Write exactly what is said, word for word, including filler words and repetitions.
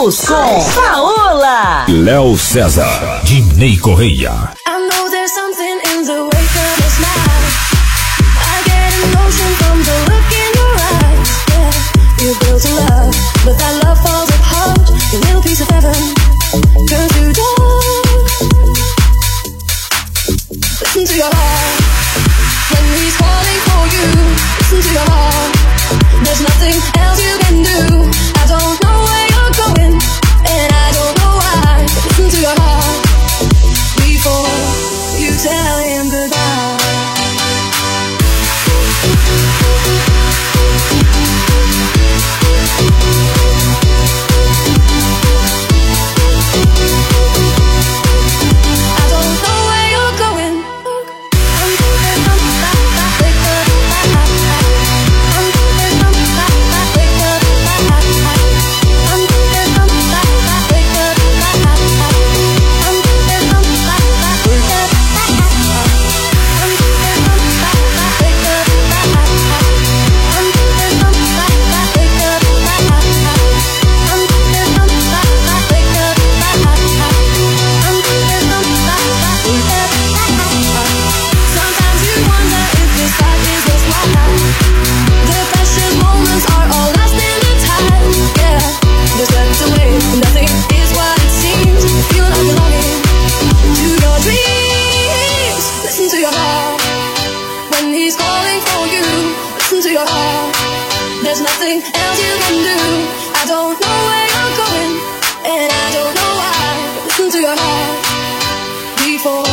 News com Paola. Léo César, Dinei Correia. I know there's something in the way that it's not. I get emotion from the look in your eyes. Yeah, you built a love, but that love falls apart. Your little piece of heaven turns to dark. Listen to your heart when he's calling for you. Listen to your heart. There's nothing else you can do. I don't know where you're going, and I don't know why. Listen to your heart before you tell him goodbye. I don't know where you're going. I'm going on back, wake up, I'm going on back, wake up, I'm going on back, wake up, I'm going on back, wake up, I'm going on back, wake up, I'm going on back, wake up, I'm going on back, wake up, I'm going on back, wake up. Sometimes you wonder if this life is just one night. The precious moments are all lost in the time. Yeah, just swept away. Nothing is what it seems. You feel like belonging to your dreams. Listen to your heart when he's calling for you. Listen to your heart. There's nothing else you can do. I don't know where you're going, and I don't know why. Listen to your heart before